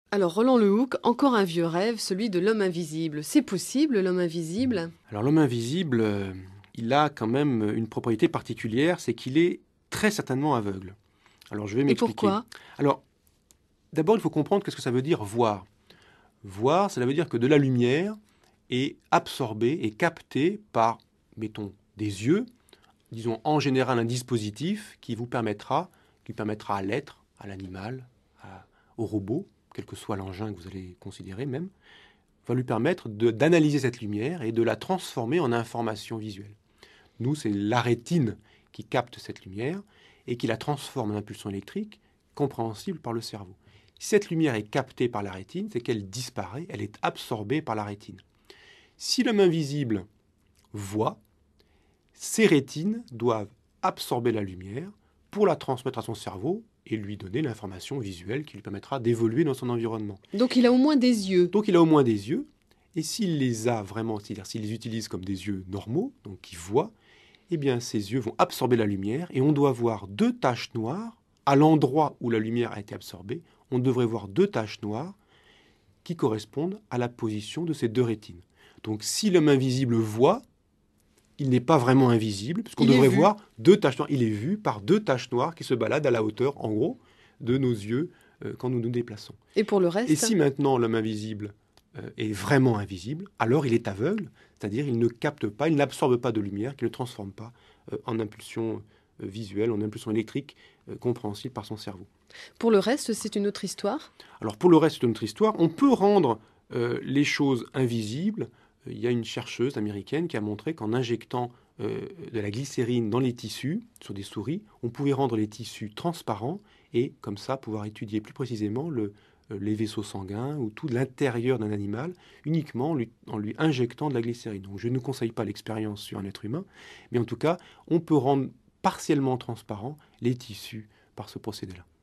Alors, Roland Lehoucq, encore un vieux rêve, celui de l'homme invisible. C'est possible, l'homme invisible? Alors l'homme invisible, il a quand même une propriété particulière, c'est qu'il est très certainement aveugle. Alors je vais Et m'expliquer. pourquoi? Alors d'abord, il faut comprendre qu'est-ce que ça veut dire voir. Voir, cela veut dire que de la lumière est absorbée et captée par, mettons, des yeux, disons en général un dispositif qui permettra à l'être, à l'animal, au robot, quel que soit l'engin que vous allez considérer même, va lui permettre d'analyser cette lumière et de la transformer en information visuelle. Nous, c'est la rétine qui capte cette lumière et qui la transforme en impulsion électrique compréhensible par le cerveau. Si cette lumière est captée par la rétine, c'est qu'elle disparaît, elle est absorbée par la rétine. Si l'homme invisible voit, ses rétines doivent absorber la lumière pour la transmettre à son cerveau et lui donner l'information visuelle qui lui permettra d'évoluer dans son environnement. Donc, il a au moins des yeux. Donc il a au moins des yeux, et s'il les a vraiment, c'est-à-dire s'il les utilise comme des yeux normaux, donc qui voient, eh bien ces yeux vont absorber la lumière, et on doit voir deux taches noires à l'endroit où la lumière a été absorbée. On devrait voir deux taches noires qui correspondent à la position de ces deux rétines. Donc si l'homme invisible voit, il n'est pas vraiment invisible, puisqu'on Il est devrait vu. voir deux taches noires. Il est vu par deux taches noires qui se baladent à la hauteur, en gros, de nos yeux quand nous nous déplaçons. Et pour le Et reste? si maintenant l'homme invisible est vraiment invisible, alors il est aveugle, c'est-à-dire il ne capte pas, il n'absorbe pas de lumière, qu'il ne transforme pas en impulsion visuelle, en impulsion électrique compréhensible par son cerveau. Pour le reste, c'est une autre histoire? Alors pour le reste de notre histoire, on peut rendre les choses invisibles. Il y a une chercheuse américaine qui a montré qu'en injectant de la glycérine dans les tissus, sur des souris, on pouvait rendre les tissus transparents et comme ça pouvoir étudier plus précisément les vaisseaux sanguins ou tout l'intérieur d'un animal uniquement en lui injectant de la glycérine. Donc je ne conseille pas l'expérience sur un être humain, mais en tout cas, on peut rendre partiellement transparents les tissus par ce procédé-là.